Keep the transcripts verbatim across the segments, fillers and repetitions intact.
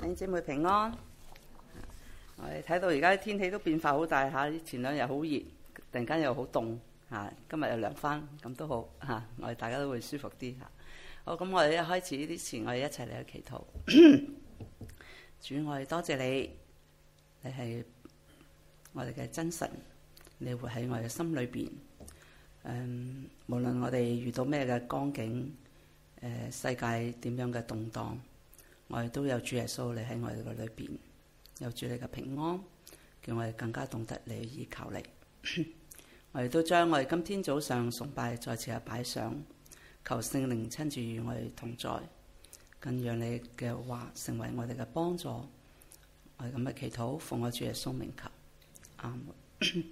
弟兄姊妹平安。我哋睇到而家天氣都變化好大嚇，前兩日好熱，突然間又好凍嚇，今日又涼翻，咁都好嚇，我哋大家都會舒服啲嚇。好，咁我哋一開始之前，我哋一齊嚟去祈禱。主，我哋多謝你，你係我哋嘅真神，你活喺我哋心裏邊。嗯，無論我哋遇到咩嘅光景，誒、呃、世界點樣嘅動盪，我哋都有主耶穌你喺我哋嘅裏邊，有主你嘅平安，叫我哋更加懂得你依靠你。我哋都將我哋今天早上崇拜再次係擺上，求聖靈親自與我哋同在，更讓你嘅話成為我哋嘅幫助。我哋咁嘅祈禱，奉我主耶穌名求，阿門。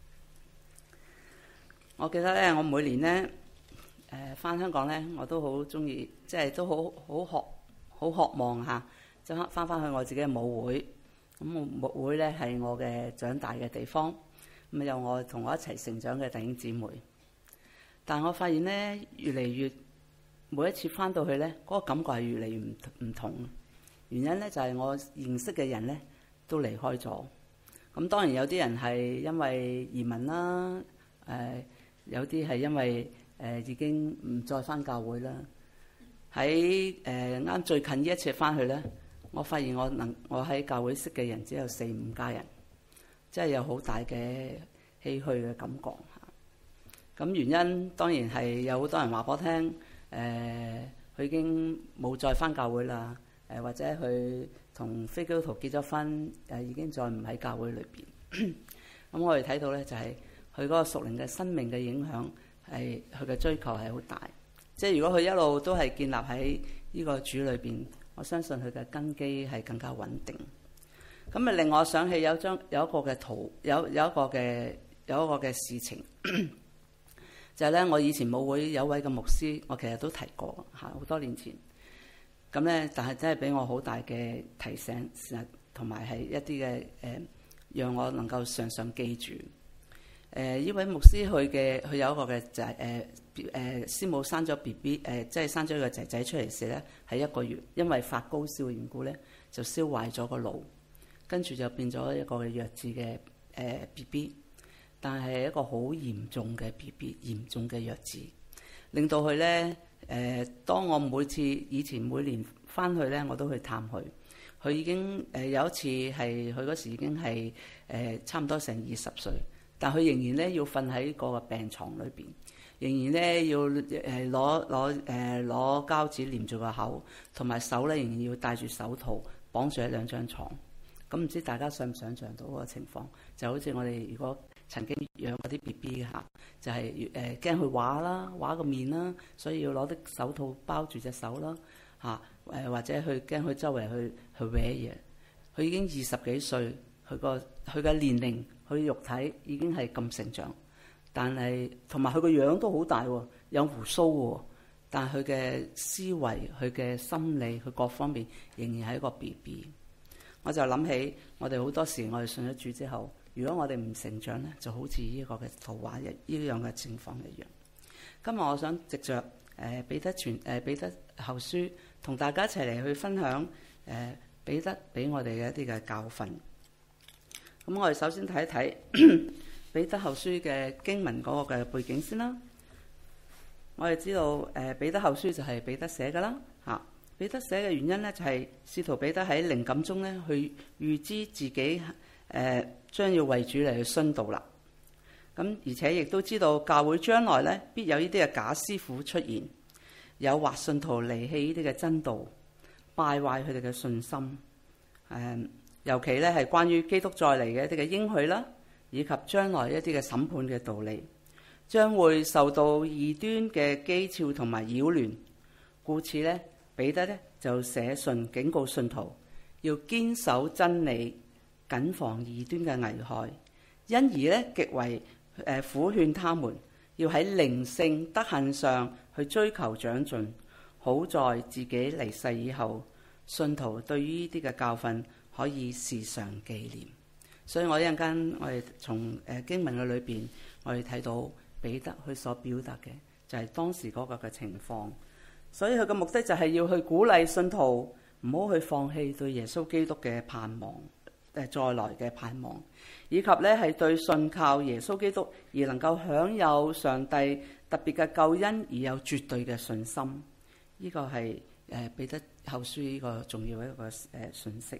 我記得咧，我每年咧，誒翻香港咧，我都好中意，即係都好好渴好渴望嚇，即係翻翻去我自己嘅母會。咁母會咧係我嘅長大嘅地方，咁有我同我一齊成長嘅弟兄姊妹。但係我發現咧，越嚟越每一次翻到去咧，嗰個感覺係越嚟越唔唔同。原因咧就係我認識嘅人咧都離開咗。咁當然有啲人係因為移民啦，誒。有啲係因為誒、呃、已經唔再返教會啦。喺誒啱最近呢一次返去咧，我發現我能我喺教會識嘅人只有四五家人，即係有好大嘅唏噓嘅感覺嚇。咁原因當然係有好多人話俾我聽，誒、呃、佢已經冇再返教會啦，誒、呃、或者佢同非基督徒結咗婚，誒、呃、已經再唔喺教會裏邊。咁我哋睇到咧就係、是。佢嗰個屬靈嘅生命嘅影響係佢嘅追求係好大，即係如果佢一路都係建立喺呢個主裏邊，我相信佢嘅根基係更加穩定。咁啊，令我想起有張有一個嘅圖，有有一個嘅有一個嘅事情，就係咧，我以前母會有位嘅牧師，我其實都提過嚇，好多年前。咁咧，但係真係俾我好大嘅提醒，同埋係一啲嘅誒，讓我能夠常常記住。誒呢、呃、位牧師佢嘅佢有一個嘅仔誒誒師母生咗 B B 誒，即係生咗個仔仔出嚟時咧，係一個月，因為發高燒嘅緣故咧，就燒壞咗個腦，跟住就變咗一個嘅弱智嘅誒 B B， 但係一個好嚴重嘅 B B， 嚴重嘅弱智，令到佢咧誒。當我每次以前每年翻去咧，我都去探佢，佢已經誒、呃、有一次係佢嗰時已經係誒、呃、差唔多成二十歲。但佢仍然咧要瞓喺個病床裏邊，仍然咧要誒攞攞誒攞膠紙黏住個口，同埋手咧仍然要戴住手套綁住喺兩張床。咁唔知大家想唔想像到嗰個情況？就好似我哋如果曾經養嗰啲 B B 嚇，就係誒驚佢畫啦，畫個面啦，所以要攞啲手套包住隻手啦嚇，誒或者去驚佢周圍去去搲嘢。佢已經二十幾歲，佢個佢嘅年齡。佢肉體已經係咁成長，但係同埋佢個樣都好大喎，有鬍鬚喎。但係佢嘅思維、佢嘅心理、佢各方面仍然係一個 B B。我就諗起我哋好多時，我哋信咗主之後，如果我哋唔成長咧，就好似呢個嘅圖畫一呢樣嘅情況一樣。今日我想藉着誒彼得傳誒彼得後書，同大家一齊嚟去分享誒彼得俾我哋嘅一啲嘅教訓。咁我哋首先睇一睇彼得後書嘅經文嗰個嘅背景先啦。我哋知道誒彼得後書就係彼得寫㗎啦嚇。彼得寫嘅原因咧就係使徒彼得喺靈感中咧去預知自己誒將要為主嚟去殉道啦。咁而且亦都知道教會將來咧必有呢啲嘅假師傅出現，誘惑信徒離棄呢啲嘅真道，敗壞佢哋嘅信心誒。尤其咧係關於基督再嚟嘅一啲嘅應許啦，以及將來一啲嘅審判嘅道理，將會受到異端嘅譏誚同埋擾亂。故此咧，彼得咧就寫信警告信徒，要堅守真理，謹防異端嘅危害。因而咧極為誒苦勸他們，要喺靈性德行上去追求長進，好在自己離世以後，信徒對於呢啲嘅教訓可以時常紀念。所以我一陣間我哋從誒經文嘅裏邊，我哋睇到彼得佢所表達嘅就係當時嗰個嘅情況。所以佢嘅目的就係要去鼓勵信徒唔好去放棄對耶穌基督嘅盼望，誒再來嘅盼望，以及咧係對信靠耶穌基督而能夠享有上帝特別嘅救恩而有絕對嘅信心。呢、這個係誒彼得後書呢個重要嘅一個誒信息。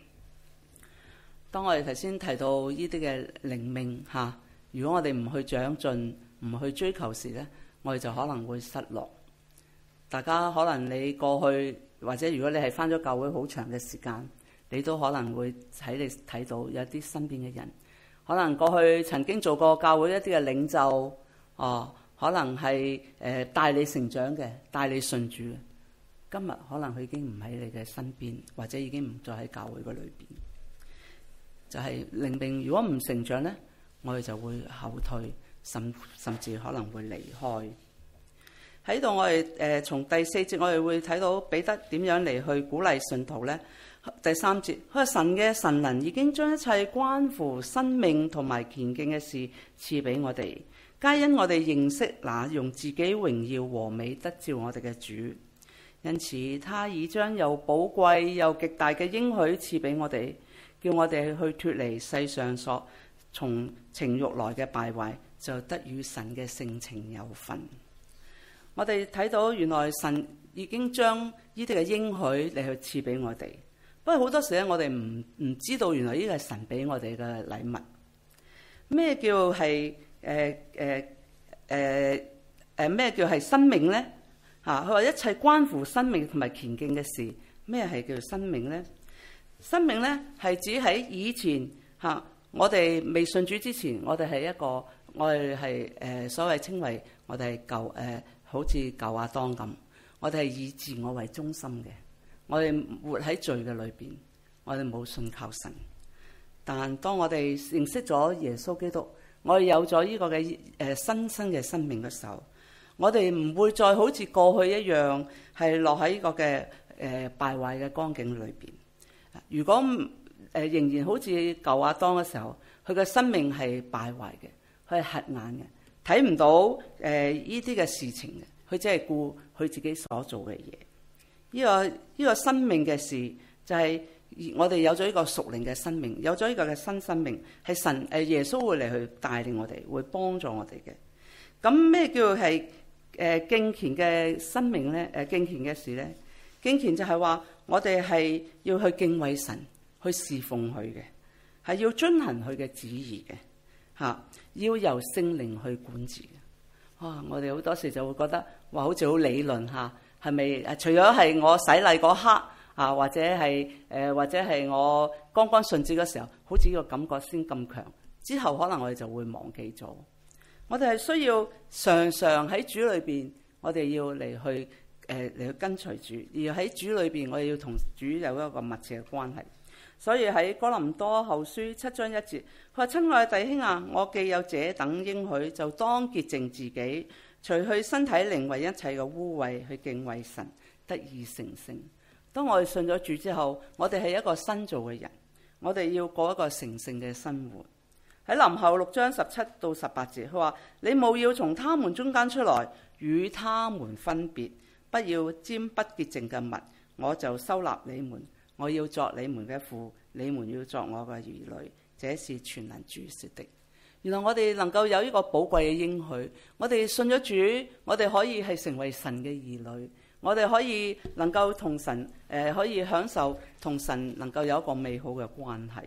當我哋頭先提到呢啲嘅靈命嚇，如果我哋唔去長進、唔去追求時咧，我哋就可能會失落。大家可能你過去或者如果你係返咗教會好長嘅時間，你都可能會喺你睇到有啲身邊嘅人，可能過去曾經做過教會一啲嘅領袖，哦，可能係誒帶你成長嘅、帶你信主嘅，今日可能佢已經唔喺你嘅身邊，或者已經唔再喺教會嘅裏邊。就係靈命，如果唔成長咧，我哋就會後退，甚甚至可能會離開。喺度我哋誒從第四節我哋會睇到彼得點樣嚟去鼓勵信徒咧。第三節，佢話神嘅神能已經將一切關乎生命同埋虔敬嘅事賜俾我哋，皆因我哋認識那用自己榮耀和美得召我哋嘅主。因此他已將又寶貴又極大嘅應許賜俾我哋，叫我哋去脫離世上所從情慾來嘅敗壞，就得與神嘅性情有份。我哋睇到原來神已經將呢啲嘅應許嚟去賜俾我哋，不過好多時咧我哋唔唔知道原來呢個係神俾我哋嘅禮物。咩叫係誒誒誒誒咩叫係生命咧？嚇，佢話一切關乎生命同埋虔敬嘅事，咩係叫做生命咧？生命咧係指喺以前嚇，我哋未信主之前，我哋係一個我哋係誒所謂稱為我哋係舊誒、呃，好似舊亞當咁，我哋係以自我為中心嘅，我哋活喺罪嘅裏邊，我哋冇信靠神。但當我哋認識咗耶穌基督，我哋有咗呢個嘅誒新生嘅生命嘅時候，我哋唔會再好似過去一樣係落喺呢個嘅誒敗壞嘅光景裏邊。如果誒、呃、仍然好似舊亞當嘅時候，佢嘅生命係敗壞嘅，佢係瞎眼嘅，睇唔到誒呢啲嘅事情嘅，佢只係顧佢自己所做嘅嘢。呢、這個呢、這個生命嘅事就係、是、我哋有咗呢個屬靈嘅生命，有咗呢個嘅新生命，係神誒耶穌會嚟去帶領我哋，會幫助我哋嘅。咁咩叫係誒敬虔嘅生命咧？誒敬虔嘅事咧？敬虔就係話我哋係要去敬畏神，去侍奉佢嘅，係要遵行佢嘅旨意嘅，嚇，要由聖靈去管治嘅。哇！我哋好多時就會覺得話好似好理論嚇，係咪？除咗係我洗禮嗰刻啊，或者係誒、呃，或者係我剛剛信主嘅時候，好似呢個感覺先咁強，之後可能我哋就會忘記咗。我哋係需要常常喺主裏邊，我哋要嚟去。誒嚟去跟隨主，而喺主裏邊，我哋要同主有一個密切嘅關係。所以喺哥林多後書七章一節，佢話：親愛嘅弟兄啊，我既有這等應許，就當潔淨自己，除去身體靈為一切嘅污穢，去敬畏神，得以成聖。當我哋信咗主之後，我哋係一個新造嘅人，我哋要過一個成聖嘅生活。喺林後六章十七到十八節，佢話：你務要從他們中間出來，與他們分別。不要沾不潔淨嘅物，我就收納你們。我要作你們嘅父，你們要作我嘅兒女。這是全能主說的。原來我哋能夠有呢個寶貴嘅應許，我哋信咗主，我哋可以係成為神嘅兒女，我哋可以能夠同神誒、呃、可以享受同神能夠有一個美好嘅關係。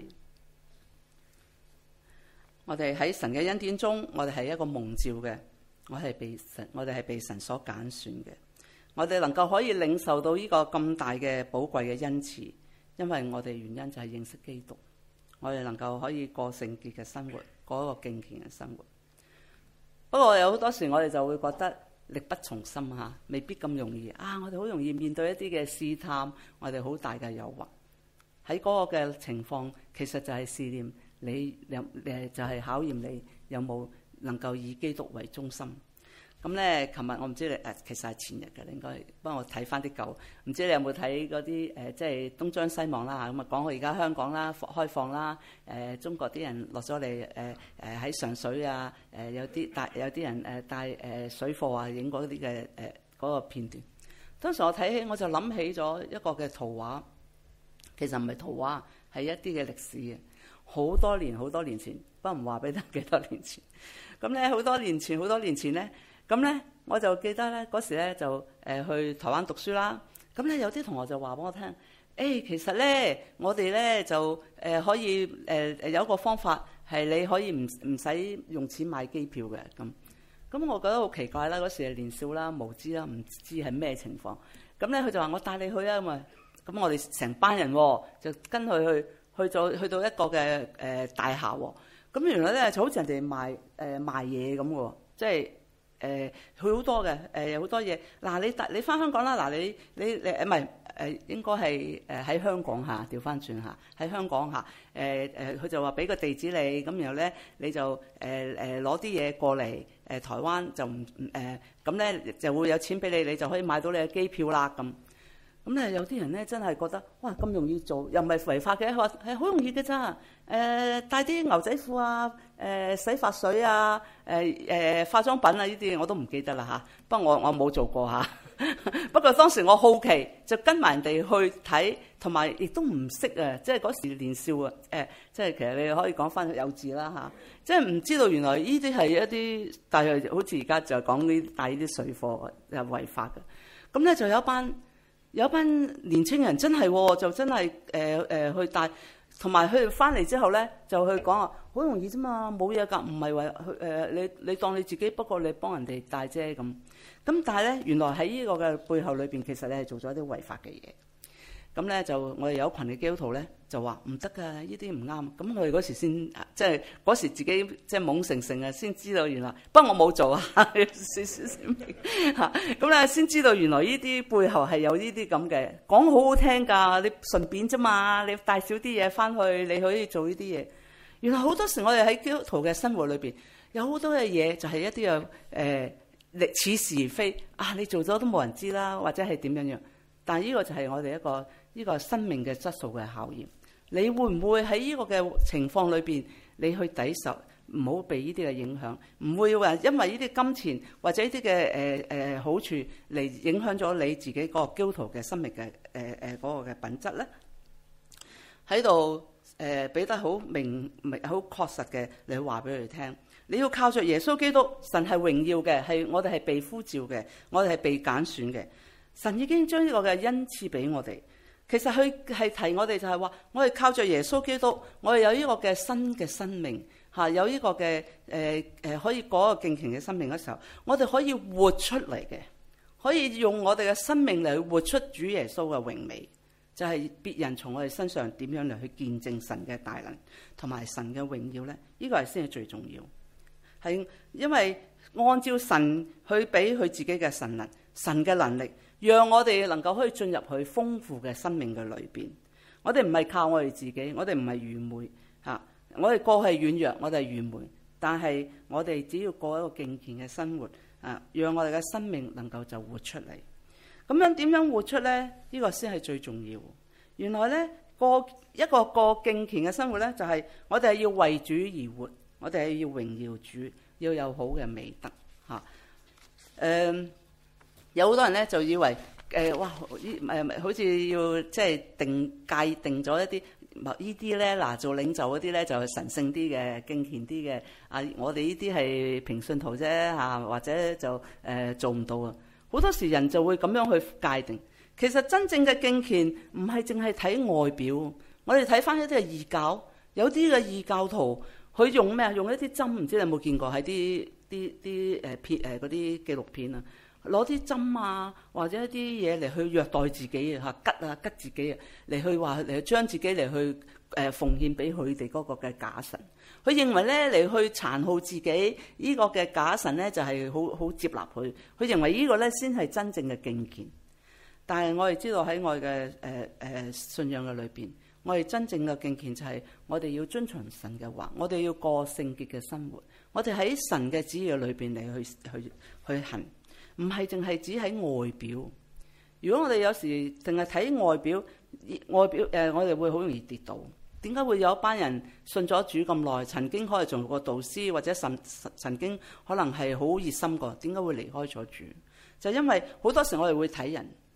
我哋喺神嘅恩典中，我哋係一個蒙召嘅，我係被神，我哋係被神所揀選嘅。我哋能夠可以領受到呢個咁大嘅寶貴嘅恩賜，因為我哋原因就係認識基督，我哋能夠可以過聖潔嘅生活，過一個敬虔嘅生活。不過有好多時我哋就會覺得力不從心嚇，未必咁容易啊！我哋好容易面對一啲嘅試探，我哋好大嘅誘惑。喺嗰個嘅情況，其實就係試驗你有誒，就係考驗你有冇能夠以基督為中心。咁咧，琴日我唔知你誒，其實係前日嘅，你應該幫我睇翻啲舊。唔知你有冇睇嗰啲誒，即係東張西望啦嚇。咁啊，講我而家香港啦，開放啦，誒、呃、中國啲人落咗嚟誒誒喺上水啊，誒、呃、有啲帶有啲人誒帶誒水貨啊，影嗰啲嘅誒嗰個片段。 當時我睇起我就諗起咗一個嘅圖畫，其實唔係圖畫，係一啲嘅歷史嘅，好多年好多年前，不過唔話俾你聽幾多年前。咁咧好多年前好多年前咧，咁咧我就記得咧嗰時咧就誒、呃、去台灣讀書啦。咁咧有啲同學就話俾我聽，誒、欸、其實咧我哋咧就誒、呃、可以誒誒、呃、有一個方法係你可以唔唔使用錢買機票嘅咁。咁我覺得好奇怪啦，嗰時係年少啦、無知啦，唔知係咩情況。咁咧佢就話我帶你去啊嘛。咁我哋成班人就跟佢去去咗去到一個嘅誒、呃、大廈喎。咁原來咧就好似人哋賣誒、呃、賣嘢咁喎，即係誒佢好多嘅誒好多嘢。嗱你你翻香港啦，嗱你你你誒唔係誒應該係誒喺香港嚇，調翻轉嚇喺香港嚇誒誒佢就話俾個地址你，咁然後咧你就誒誒攞啲嘢過嚟誒、呃、台灣就唔誒咁咧就會有錢俾你，你就可以買到你嘅機票啦咁。咁咧有啲人咧真係覺得哇咁容易做，又唔係違法嘅，佢話係好容易嘅咋，誒、呃、帶啲牛仔褲啊，誒、呃、洗髮水啊，誒、呃、誒、呃、化妝品啊呢啲我都唔記得啦嚇，不過我我冇做過嚇。不過當時我好奇，就跟埋人哋去睇，同埋亦都唔識啊，即係嗰時年少啊，誒、呃、即係其實你可以講翻幼稚啦嚇，即係唔知道原來呢啲係一啲，但係好似而家就講呢帶呢啲水貨又違法嘅，咁咧就有一班。有班年青人真係、哦、就真係誒誒去帶，同埋佢哋翻嚟之後咧就去講話好容易啫嘛，冇嘢㗎，唔係話去誒你你當你自己，不過你幫人哋帶啫咁。咁但係咧原來喺呢個嘅背後裏邊，其實你係做咗一啲違法嘅嘢。咁咧就我哋有群嘅基督徒咧就話唔得㗎，呢啲唔啱。咁我哋嗰時先即係嗰時自己即係懵成成啊，先知道原來。不過我冇做啊，少少少明嚇。咁咧先知道原來呢啲背後係有呢啲咁嘅講好好聽㗎，你順便啫嘛，你帶少啲嘢翻去，你可以做呢啲嘢。原來好多時我哋喺基督徒嘅生活裏邊有好多嘅嘢就係一啲嘅誒歷似是而非啊，你做咗都冇人知啦，或者係點樣樣。但係呢個就係我哋一個。呢個生命嘅質素嘅考驗，你會唔會喺呢個嘅情況裏邊，你去抵受，唔好被呢啲嘅影響，唔會話因為呢啲金錢或者呢啲嘅誒誒好處嚟影響咗你自己嗰個基督徒嘅生命嘅誒誒嗰個嘅品質咧？喺度誒俾得好明明好確實嘅，你話俾佢哋聽，你要靠着耶穌基督，神係榮耀嘅，係我哋係被呼召嘅，我哋係被揀選嘅，神已經將呢個嘅恩賜俾我哋。其實佢係提我哋就係話，我哋靠着耶穌基督，我哋有呢個嘅新嘅生命嚇，有呢個嘅誒誒可以過一個敬虔嘅生命嘅時候，我哋可以活出嚟嘅，可以用我哋嘅生命嚟去活出主耶穌嘅榮美，就係、是、別人從我哋身上點樣嚟去見證神嘅大能同埋神嘅榮耀咧？呢、這個係先係最重要，係因為按照神去俾佢自己嘅神能、神嘅能力。讓我哋能夠可以進入去豐富嘅生命嘅裏邊。我哋唔係靠我哋自己，我哋唔係愚昧嚇。我哋過去軟弱，我哋係愚昧，但係我哋只要過一個敬虔嘅生活啊，讓我哋嘅生命能夠就活出嚟。咁樣點樣活出咧？呢、這個先係最重要。原來咧過一個過敬虔嘅生活咧，就係、是、我哋係要為主而活，我哋係要榮耀主，要有好嘅美德嚇。誒、嗯。有好多人咧就以為誒、呃、哇依誒好似要即係定界定咗一啲呢啲咧嗱做領袖嗰啲咧就係神聖啲嘅敬虔啲嘅啊，我哋呢啲係平信徒啫嚇，或者就誒、呃、做唔到啊。好多時人就會咁樣去界定。其實真正嘅敬虔唔係淨係睇外表，我哋睇翻一啲嘅異教，有啲嘅異教徒佢用咩啊？用一啲針，唔知你有冇見過喺啲啲啲誒片誒嗰啲紀錄片啊？攞啲針啊，或者一啲嘢嚟去虐待自己啊，嚇吉啊吉自己啊，嚟去話嚟將自己嚟去誒奉獻俾佢哋嗰個嘅假神。佢認為咧嚟去殘酷自己呢個嘅假神咧就係好好接納佢。佢認為呢個咧先係真正嘅敬虔。但係我哋知道喺我哋嘅誒誒信仰嘅裏邊，我哋真正嘅敬虔就係我哋要遵從神嘅話，我哋要過聖潔嘅生活，我哋喺神嘅旨意裏邊嚟去去去行。唔係淨係只喺外表。如果我哋有時淨係睇外表，外表誒、呃，我哋會好容易跌倒。點解會有一班人信咗主咁耐，曾經可以做過導師，或者曾曾經可能係好熱心過，點解會離開咗主？就因為好多時我哋會睇人，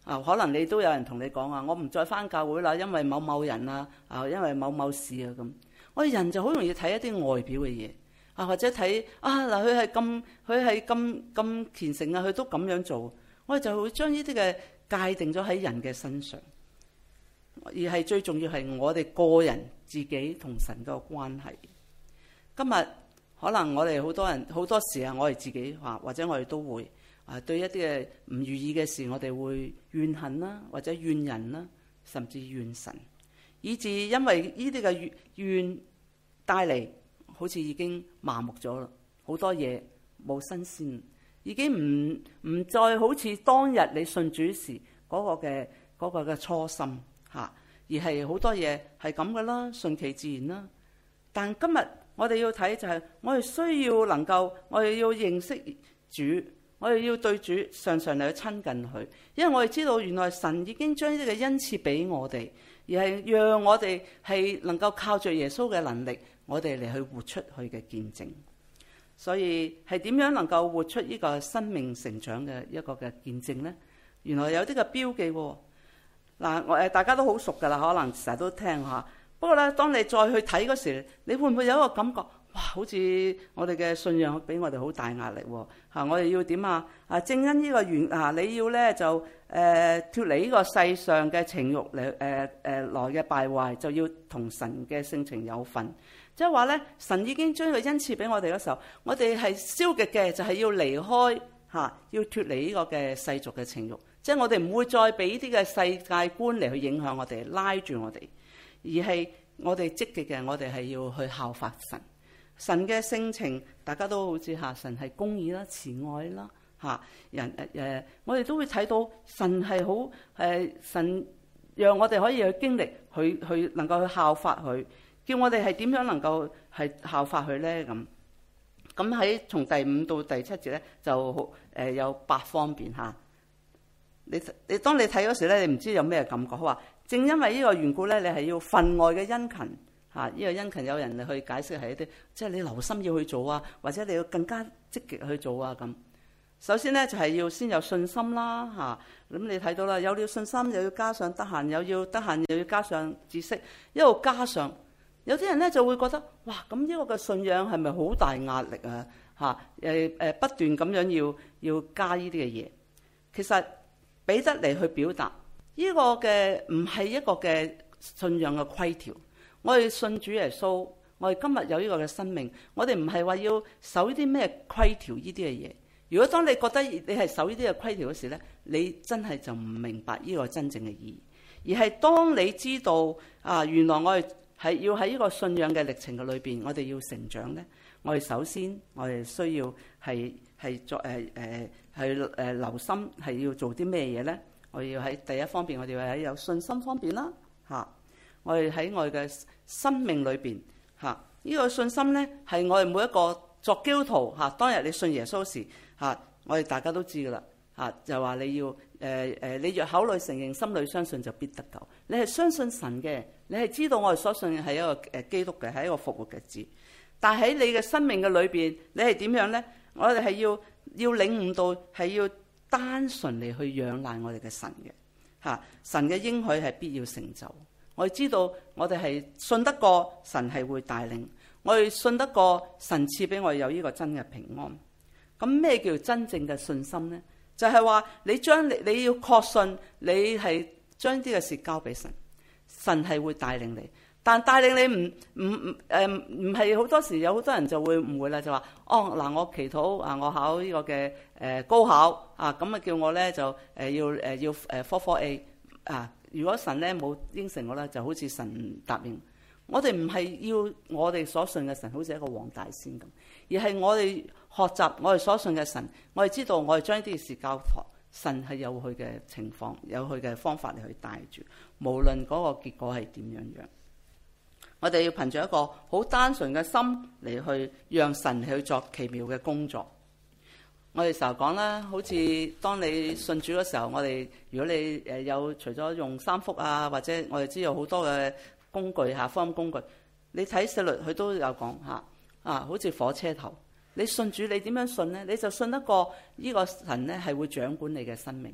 啊，可能你都有人同你講啊，我唔再返教會啦，因為某某人啊，啊，因為某某事啊咁。我哋人就好容易睇一啲外表嘅嘢啊，或者睇啊嗱，佢係咁，佢係咁咁虔誠啊，佢都咁樣做，我哋就會將呢啲嘅界定咗喺人嘅身上，而係最重要係我哋個人自己同神個關係。今日可能我哋好多人好多時啊，我哋自己話，或者我哋都會啊，對一啲嘅唔如意嘅事，我哋會怨恨啦，或者怨人啦，甚至怨神，以致因為呢啲嘅怨帶嚟，好似已經麻木咗啦，好多嘢冇新鮮，已經唔唔再好似當日你信主時嗰個嘅嗰個嘅初心吓，而係好多嘢係咁噶啦，順其自然啦。但今日我哋要睇就係，我哋需要能夠，我哋要認識主，我哋要對主常常嚟去親近佢，因為我哋知道原來神已經將呢啲嘅恩賜俾我哋，而係讓我哋係能夠靠着耶穌嘅能力，我哋嚟去活出佢嘅見證。所以係點樣能夠活出呢個生命成長嘅一個嘅見證呢？原來有啲嘅標記喎。嗱，我誒大家都好熟噶啦，可能成日都聽下。不過咧，當你再去睇嗰時，你會唔會有一個感覺？哇！好似我哋嘅信仰俾我哋好大壓力喎。嚇，我哋要點啊？啊，正因呢個原啊，你要咧就誒脫離呢個世上嘅情慾嚟誒誒來嘅敗壞，就要同神嘅性情有份。即係話咧，神已經將個恩賜俾我哋嗰時候，我哋係消極嘅，就係要離開嚇，要脫離呢個嘅世俗嘅情慾。即係我哋唔會再俾呢啲嘅世界觀嚟去影響我哋，拉住我哋。而係我哋積極嘅，我哋係要去效法神。神嘅性情，大家都好知嚇，神係公義啦、慈愛啦嚇。人誒誒，我哋都會睇到神係好誒，神讓我哋可以去經歷，去去能夠去效法佢，叫我哋係點樣能夠係效法佢咧咁。咁喺從第五到第七節咧，就誒、呃、有八方面嚇。你你當你睇嗰時咧，你唔知有咩感覺，佢話。正因為呢個緣故咧，你係要分外嘅殷勤嚇。呢個殷勤有人嚟去解釋係一啲，即係你留心要去做啊，或者你要更加積極去做啊咁。首先咧就係要先有信心啦嚇。咁你睇到啦，有了信心又要加上得閒，又要得閒又要加上知識，一路加上。有啲人咧就會覺得哇，咁呢個嘅信仰係咪好大壓力啊嚇？誒誒不斷咁樣要要加呢啲嘅嘢。其實彼得嚟去表達。呢、這個嘅唔係一個嘅信仰嘅規條，我哋信主耶穌，我哋今日有呢個嘅生命，我哋唔係話要守呢啲咩規條呢啲嘅嘢。如果當你覺得你係守呢啲嘅規條嗰時咧，你真係就唔明白呢個真正嘅意義。而係當你知道啊，原來我哋係要喺呢個信仰嘅歷程嘅裏邊，我哋要成長咧，我哋首先我哋需要係係作誒誒係誒留心係要做啲咩嘢咧？我要喺第一方面，我哋喺有信心方面啦嚇。我哋喺我哋嘅生命裏邊嚇，呢個信心咧係我哋每一個作基督徒嚇。當日你信耶穌時嚇，我哋大家都知噶啦嚇，就話你要誒誒，你若口裏承認，心裏相信，就必得救。你係相信神嘅，你係知道我哋所信係一個誒基督嘅，係一個復活嘅子。但喺你嘅生命嘅裏邊，你係點樣咧？我哋係要要領悟到係要。單純嚟去仰賴我哋嘅神嘅嚇，神嘅應許係必要成就。我哋知道我哋係信得過神係會帶領，我哋信得過神賜俾我哋有呢個真嘅平安。咁咩叫真正嘅信心呢？就係話你將你你要確信你係將啲嘅事交俾神，神係會帶領你。但帶領你唔唔唔誒唔係好多時有好多人就會誤會啦，就話哦嗱，我祈禱啊，我考呢個嘅誒高考啊，咁啊叫我咧就誒要誒要誒科科 A 啊。如果神咧冇應承我咧，就好似神唔答應。我哋唔係要我哋所信嘅神好似一個黃大仙咁，而係我哋學習我哋所信嘅神。我哋知道我哋將呢啲事交託，神係有佢嘅情況，有佢嘅方法嚟去帶住，無論嗰個結果係點樣樣。我哋要憑住一個好單純嘅心嚟去讓神去作奇妙嘅工作。我哋成日講啦，好似當你信主嘅時候，我哋如果你誒有除咗用三福啊，或者我哋知道好多嘅工具嚇，福音工具，你睇細律佢都有講嚇啊，好似火車頭。你信主，你點樣信呢？你就信得過呢個神呢係會掌管你嘅生命，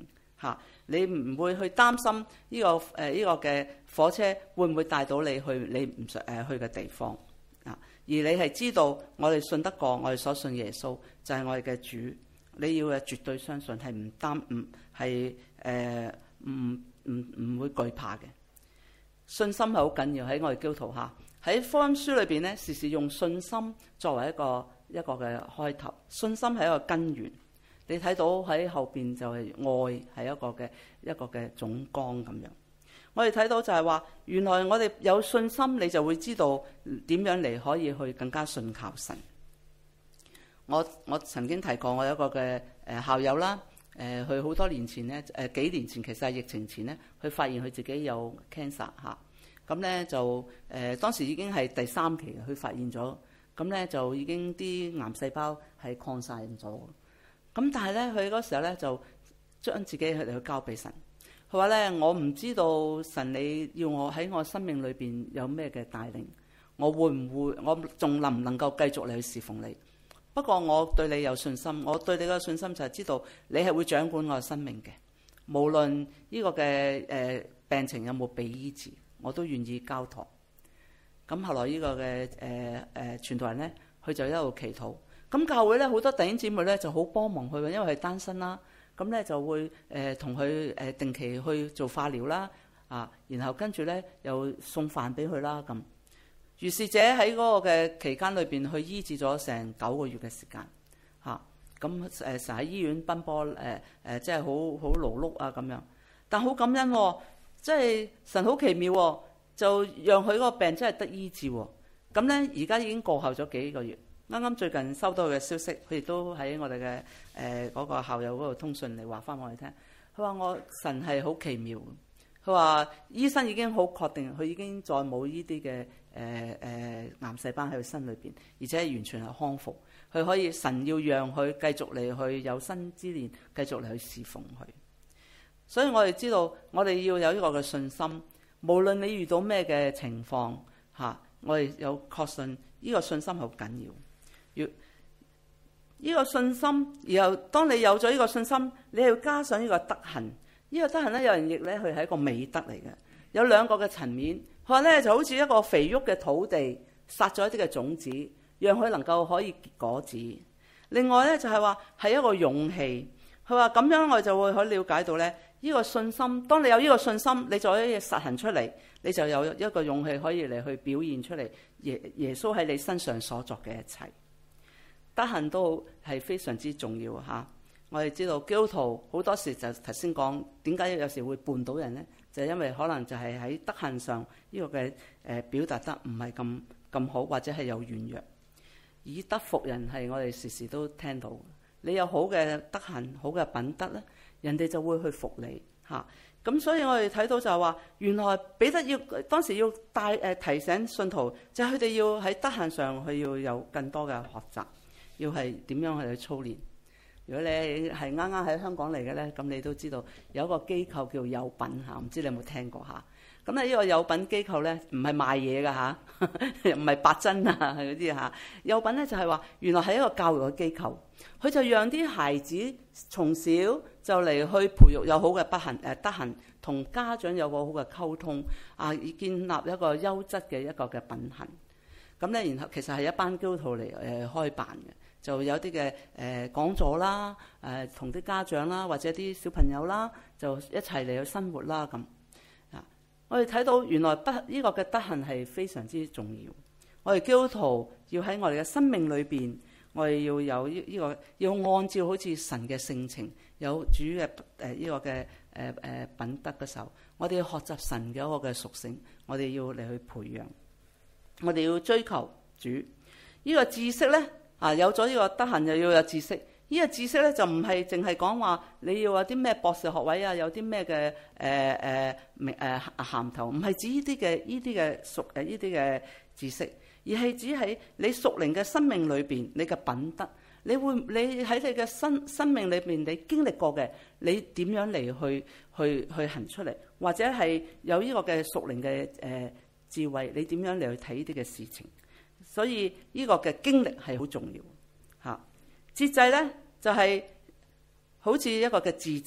嚇，你唔會去擔心呢、呢個誒呢、呃呢個嘅火車會唔會帶到你去你唔想誒去嘅地方啊？而你係知道我哋信得過，我哋所信耶穌就係我哋嘅主，你要嘅絕對相信係唔擔唔係誒唔唔唔會懼怕嘅。信心係好緊要喺我哋基督徒下，喺福音書裏邊咧，時時用信心作為一個一個嘅開頭，信心係一個根源。你睇到喺後邊就係愛係一個嘅一個嘅總綱咁樣。我哋睇到就係話，原來我哋有信心，你就會知道點樣嚟可以去更加信靠神。我我曾經提過，我有一個嘅誒校友啦，誒佢好多年前咧，誒幾年前其實係疫情前咧，佢發現佢自己有 cancer 嚇，咁咧就誒當時已經係第三期嘅，佢發現咗，咁咧就已經啲癌細胞係擴散咗，咁但係咧佢嗰時候咧就將自己嚟去交俾神。佢話咧：我唔知道神你要我喺我生命裏邊有咩嘅帶領，我會唔會我仲能唔能夠繼續嚟去侍奉你？不過我對你有信心，我對你嘅信心就係知道你係會掌管我嘅生命嘅，無論呢個嘅誒病情有冇被醫治，我都願意交託。咁後來呢個嘅誒誒傳道人咧，佢就一路祈禱。咁教會咧好多弟兄姊妹咧就好幫忙佢，因為係單身啦。咁咧就會誒同佢誒定期去做化療啦，啊，然後跟住咧又送飯俾佢啦咁。如是者喺嗰個嘅期間裏邊，去醫治咗成九個月嘅時間，嚇咁誒成日喺醫院奔波誒誒，即係好好勞碌啊咁樣。但好感恩喎，即係神好奇妙喎，就讓佢嗰個病真係得醫治喎。咁咧而家已經過後咗幾個月。啱啱最近收到嘅消息，佢亦都喺我哋嘅誒嗰個校友嗰度通訊嚟話翻我哋聽。佢話我神係好奇妙。佢話醫生已經好確定，佢已經再冇呢啲嘅誒誒癌細胞喺佢身裏邊，而且係完全係康復。佢可以神要讓佢繼續嚟去有生之年，繼續嚟去侍奉佢。所以我哋知道，我哋要有呢個嘅信心，無論你遇到咩嘅情況嚇，我哋有確信呢個信心好緊要。要呢個信心，然後當你有咗呢個信心，你要加上呢個德行。呢個德行咧，有人譯咧，佢係一個美德嚟嘅，有兩個嘅層面。佢話咧就好似一個肥沃嘅土地，撒咗一啲嘅種子，讓佢能夠可以結果子。另外咧就係話係一個勇氣。佢話咁樣我就會可以了解到咧，呢個信心。當你有呢個信心，你就可以實行出嚟，你就有一個勇氣可以嚟去表現出嚟耶耶穌喺你身上所作嘅一切。德行都係非常之重要嚇。我哋知道基督徒好多時就頭先講點解有時會絆倒人呢？就係因為可能就係喺德行上呢個嘅誒表達得唔係咁咁好，或者係有軟弱。以德服人係我哋時時都聽到。你有好嘅德行、好嘅品德咧，人哋就會去服你嚇。咁所以我哋睇到就係話，原來彼得要當時要帶誒提醒信徒，就係佢哋要喺德行上佢要有更多嘅學習。要係點樣去操練？如果你係啱啱喺香港嚟嘅咧，咁你都知道有一個機構叫有品嚇，唔知你有冇聽過嚇？咁咧呢個有品機構咧，唔係賣嘢㗎嚇，唔係八珍啊嗰啲嚇。有品咧就係話，原來係一個教育嘅機構，佢就讓啲孩子從小就嚟去培育有好嘅德行誒德行，同家長有個好嘅溝通啊，以建立一個優質嘅一個嘅品行。咁咧，然後其實係一班基督徒嚟誒開辦嘅。就有啲嘅誒講座啦，誒同啲家長啦，或者啲小朋友啦，就一齊嚟去生活啦咁啊！我哋睇到原來德呢個嘅德行係非常之重要。我哋基督徒要喺我哋嘅生命裏邊，我哋要有呢呢個要按照好似神嘅性情，有主嘅誒呢個嘅誒誒品德嘅時候，我哋要學習神嘅一個嘅屬性，我哋要嚟去培養，我哋要追求主呢個知識咧。啊！有咗呢個德行，又要有知識。呢、這個知識咧就唔係淨係講話你要有啲咩博士學位啊，有啲咩嘅誒誒名誒銜頭，唔係指呢啲嘅呢啲嘅屬誒呢啲嘅知識，而係指喺你屬靈嘅生命裏邊，你嘅品德，你會你喺你嘅生生命裏邊，你經歷過嘅，你點樣嚟去去去行出嚟，或者係有呢個嘅屬靈嘅誒智慧，你點樣嚟去睇呢啲嘅事情？所以呢個嘅經歷係好重要嚇。節制咧就係、是、好似一個嘅自制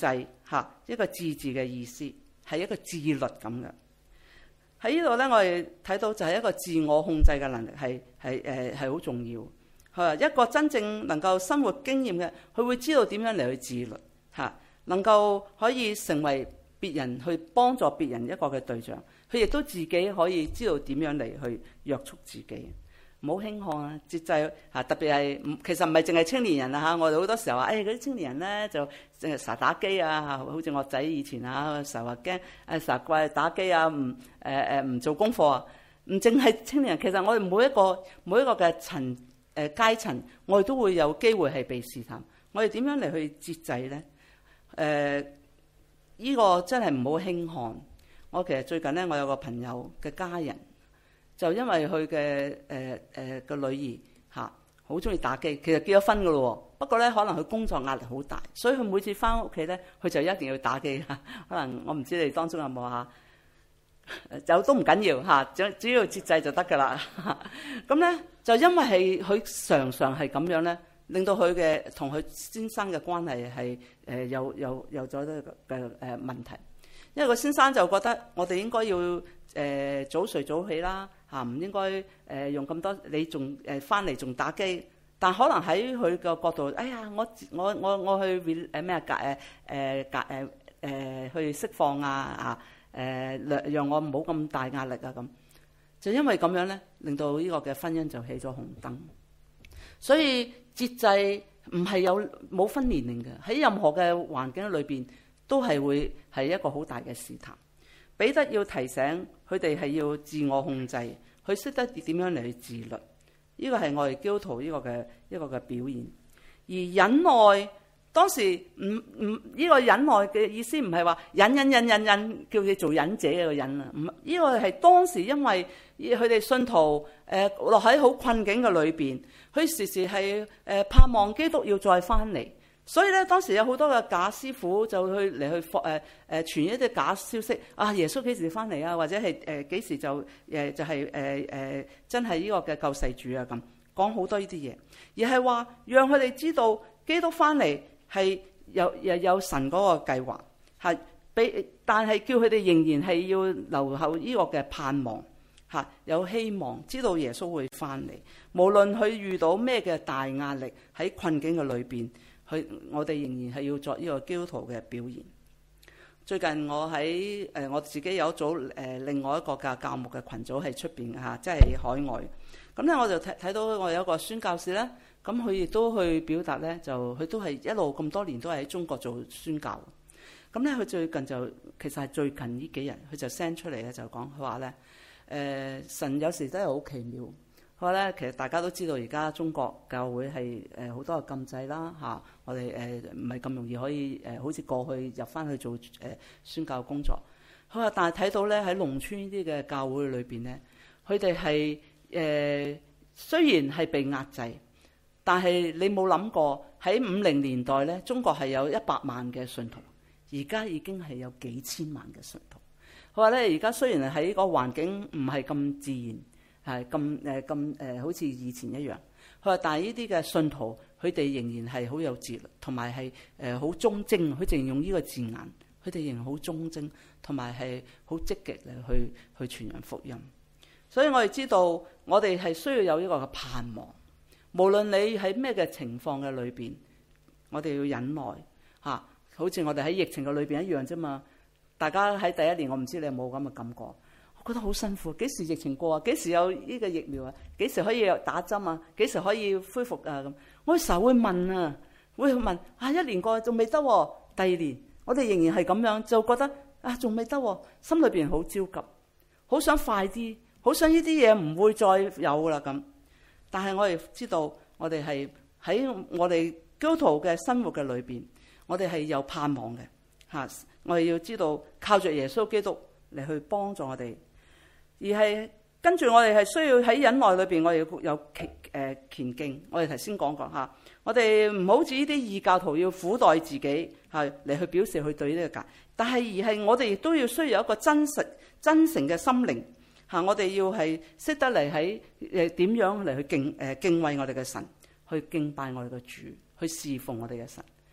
嚇，一個自治嘅意思，係一個自律咁嘅。喺呢度咧，我哋睇到就係一個自我控制嘅能力，係係誒係好重要。佢話一個真正能夠生活經驗嘅，佢會知道點樣嚟去自律嚇，能夠可以成為別人去幫助別人一個嘅對象。佢亦都自己可以知道點樣嚟去約束自己。唔好輕看啊，節制嚇，特別係其實唔係淨係青年人啊嚇，我哋好多時候話，誒嗰啲青年人咧就淨係成日打機啊嚇，好似我仔以前啊，成日話驚誒成日怪打機啊，唔誒誒唔做功課啊，唔淨係青年人，其實我哋每一個每一個嘅層誒階層，我哋都會有機會係被試探，我哋點樣嚟去節制咧？誒、呃，依、這個真係唔好輕看。我其實最近咧，我有個朋友嘅家人。就因為佢嘅誒誒個女兒嚇好中意打機，其實結咗婚噶咯喎。不過咧，可能佢工作壓力好大，所以佢每次翻屋企咧，佢就一定要打機。可能我唔知你當中有冇嚇，有都唔緊要嚇，只只要節制就得噶啦。咁咧就因為係佢常常係咁樣咧，令到佢嘅同佢先生嘅關係係誒有有有咗啲嘅誒問題。因為個先生就覺得我哋應該要誒、呃、早睡早起啦嚇，唔應該誒、呃、用咁多，你仲誒翻嚟仲打機。但可能喺佢個角度，哎呀，我我我我去誒咩隔誒誒隔誒誒去釋放啊啊誒，讓、呃、讓我唔好咁大壓力啊咁。就因為咁樣咧，令到呢個嘅婚姻就起咗紅燈。所以節制唔係有冇分年齡嘅，喺任何嘅環境裏邊。都係會係一個好大嘅試探。彼得要提醒佢哋係要自我控制，佢識得點樣嚟去自律。呢個係我哋基督徒呢個嘅一個嘅表現。而忍耐當時唔唔呢個忍耐嘅意思唔係話忍忍忍忍忍叫佢做忍者嘅忍啊，唔呢個係當時因為佢哋信徒誒落喺好困境嘅裏邊，佢時時係誒盼望基督要再翻嚟。所以咧，當時有好多嘅假師傅就去嚟去誒誒、呃、傳一啲假消息啊！耶穌幾時翻嚟啊？或者係誒幾時就誒、呃、就係誒誒真係呢個嘅救世主啊！咁講好多呢啲嘢，而係話讓佢哋知道基督翻嚟係有有有神嗰個計劃，係俾，但係叫佢哋仍然係要留後呢個嘅盼望嚇，有希望知道耶穌會翻嚟，無論佢遇到咩嘅大壓力喺困境嘅裏邊。佢我哋仍然係要作呢個基督徒嘅表現。最近我喺誒我自己有一組誒另外一個嘅教牧嘅群組喺出邊嚇，即係海外。咁咧我就睇睇到我有一個宣教士咧，咁佢亦都去表達咧，就佢都係一路咁多年都係喺中國做宣教。咁咧佢最近就其實係最近呢幾日，佢就 send 出嚟咧就講佢話咧誒神有時真係好奇妙。佢話咧，其實大家都知道而家中國教會係誒好多嘅禁制啦嚇，我哋誒唔係咁容易可以誒好似過去入翻去做誒宣教工作。佢話，但係睇到咧喺農村啲嘅教會裏邊咧，佢哋係誒雖然係被壓制，但係你冇諗過喺五零年代咧，中國係有一百萬嘅信徒，而家已經係有幾千萬嘅信徒。佢話咧，而家雖然係喺個環境唔係咁自然。係咁誒咁誒，好似以前一樣。佢話，但係呢啲嘅信徒，佢哋仍然係好有自律，同埋係誒好忠貞。佢淨用呢個字眼，佢哋仍然好忠貞，同埋係好積極嚟去去傳揚福音。所以我哋知道，我哋係需要有呢個嘅盼望。無論你喺咩嘅情況嘅裏邊，我哋要忍耐嚇、啊。好似我哋喺疫情嘅裏邊一樣啫嘛。大家喺第一年，我唔知你有冇咁嘅感覺。覺得好辛苦，幾時疫情過啊？幾時有呢個疫苗啊？幾時可以打針啊？幾時可以恢復啊？咁我有時候會問啊，會問啊，一年過仲未得，第二年我哋仍然係咁樣，就覺得啊仲未得，心裏邊好焦急，好想快啲，好想呢啲嘢唔會再有啦咁。但係我哋知道，我哋係喺我哋基督徒嘅生活嘅裏邊，我哋係有盼望嘅嚇。我哋要知道靠着耶穌基督嚟去幫助我哋。而係跟住我哋係需要喺忍耐裏邊，我哋要有誒虔敬。我哋頭先講過嚇，我哋唔好似呢啲異教徒要苦待自己係嚟去表示佢對呢個教，但係而係我哋亦都要需要有一個真實真誠嘅心靈嚇。我哋要係識得嚟喺誒點樣嚟去敬誒敬畏我哋嘅神，去敬拜我哋嘅主，去侍奉我哋嘅神。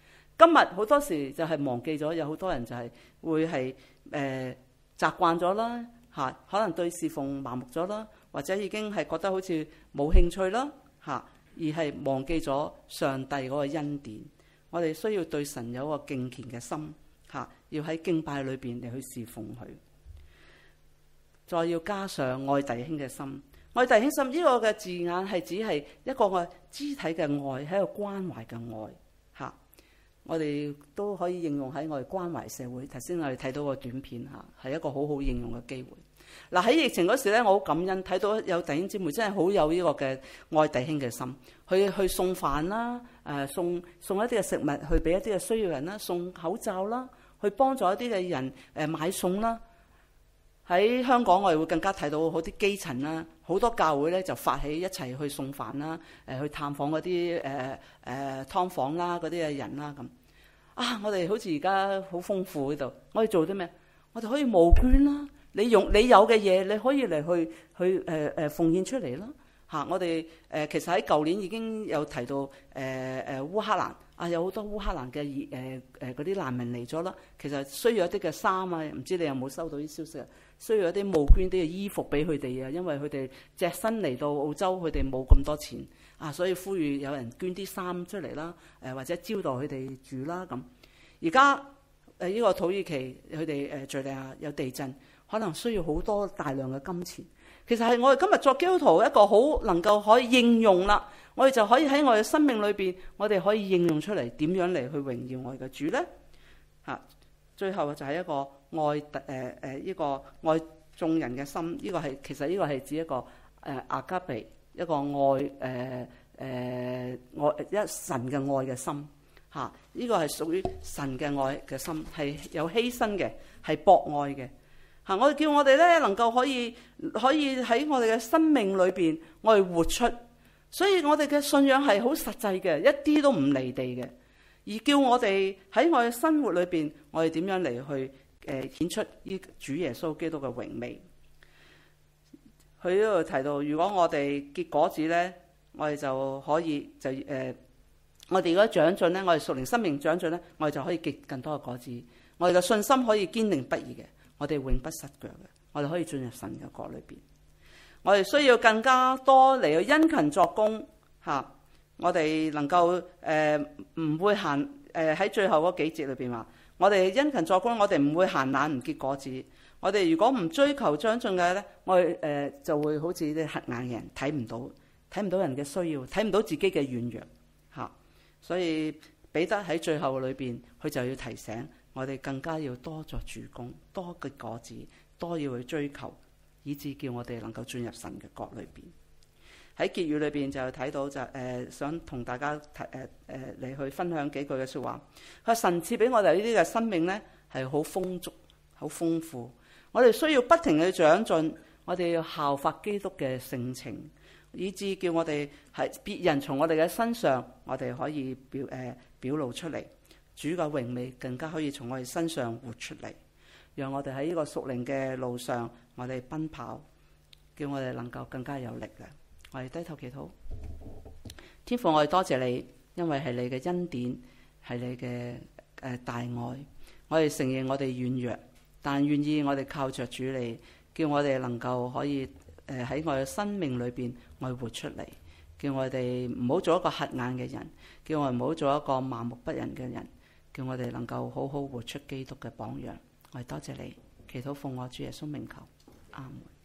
今日好多時就係忘記咗，有好多人就係會係誒習慣咗啦嚇，可能對侍奉麻木咗啦，或者已經係覺得好似冇興趣啦嚇，而係忘記咗上帝嗰個恩典。我哋需要對神有個敬虔嘅心嚇，要喺敬拜裏邊嚟去侍奉佢。再要加上愛弟兄嘅心，愛弟兄心呢個嘅字眼係指係一個嘅肢體嘅愛，係一個關懷嘅愛嚇。我哋都可以應用喺我哋關懷社會。頭先我哋睇到個短片嚇，係一個好好應用嘅機會。嗱，喺疫情嗰時咧，我好感恩睇到有弟兄姊妹真係好有呢個嘅愛弟兄嘅心，去去送飯啦，誒送送一啲嘅食物去俾一啲嘅需要人啦，送口罩啦，去幫助一啲嘅人誒買餸啦。喺香港我哋會更加睇到好啲基層啦，好多教會咧就發起一齊去送飯啦，誒去探訪嗰啲誒誒劏房啦嗰啲嘅人啦咁。啊，我哋好似而家好豐富喺度，我哋做啲咩？我哋可以募捐啦。你用你有嘅嘢，你可以嚟去去誒誒、呃、奉獻出嚟啦嚇！我哋誒、呃、其實喺舊年已經有提到誒誒、呃、烏克蘭啊，有好多烏克蘭嘅誒誒嗰啲難民嚟咗啦。其實需要一啲嘅衫啊，唔知你有冇收到啲消息啊？需要一啲募捐啲嘅衣服俾佢哋啊，因為佢哋隻身嚟到澳洲，佢哋冇咁多錢啊，所以呼籲有人捐啲衫出嚟啦，誒、呃、或者招待佢哋住啦咁。而家誒呢個土耳其佢哋誒敍利亞有地震。可能需要好多大量嘅金錢，其實係我哋今日作基督徒一個好能夠可以應用啦，我哋就可以喺我哋生命裏邊，我哋可以應用出嚟點樣嚟去榮耀我哋嘅主咧嚇。最後就係一個愛誒誒呢個愛眾人嘅心，呢、這個係其實呢個係指一個誒阿加比一個愛誒誒、呃呃、愛一神嘅愛嘅心嚇，呢、這個係屬於神嘅愛嘅心，係有犧牲嘅，係博愛嘅。嚇！我哋叫我哋咧能夠可以可以喺我哋嘅生命裏邊，我哋活出，所以我哋嘅信仰係好實際嘅，一啲都唔離地嘅。而叫我哋喺我哋生活裏邊，我哋點樣嚟去誒顯出呢主耶穌基督嘅榮美？佢呢度提到，如果我哋結果子咧，我哋就可以就誒、呃，我哋如果長進咧，我哋屬靈生命長進咧，我哋就可以結更多嘅果子。我哋嘅信心可以堅定不移嘅。我哋永不失腳嘅，我哋可以進入神嘅國裏邊。我哋需要更加多嚟去殷勤作工嚇。我哋能夠誒唔會閒誒喺最後嗰幾節裏邊話，我哋殷勤作工，我哋唔會閒懶唔結果子。我哋如果唔追求長進嘅咧，我哋誒、呃、就會好似啲瞎眼嘅人睇唔到，睇唔到人嘅需要，睇唔到自己嘅軟弱嚇。所以彼得喺最後裏邊，佢就要提醒。我哋更加要多作主工，多嘅果子，多要去追求，以致叫我哋能夠進入神嘅國裏邊。喺結語裏邊就睇到就誒、呃，想同大家提誒誒嚟去分享幾句嘅説話。佢神賜俾我哋呢啲嘅生命咧係好豐足、好豐富。我哋需要不停去長進，我哋要效法基督嘅性情，以致叫我哋係別人從我哋嘅身上，我哋可以表誒、呃、表露出嚟。主嘅榮美更加可以從我哋身上活出嚟，讓我哋喺呢個屬靈嘅路上，我哋奔跑，叫我哋能夠更加有力嘅。我哋低頭祈禱，天父，我哋多謝你，因為係你嘅恩典，係你嘅誒大愛。我哋承認我哋軟弱，但願意我哋靠着主你，叫我哋能夠可以誒喺我哋生命裏邊我哋活出嚟，叫我哋唔好做一個瞎眼嘅人，叫我哋唔好做一個麻木不仁嘅人。叫我哋能夠好好活出基督嘅榜樣，我哋多謝你，祈禱奉我主耶穌名求，阿門。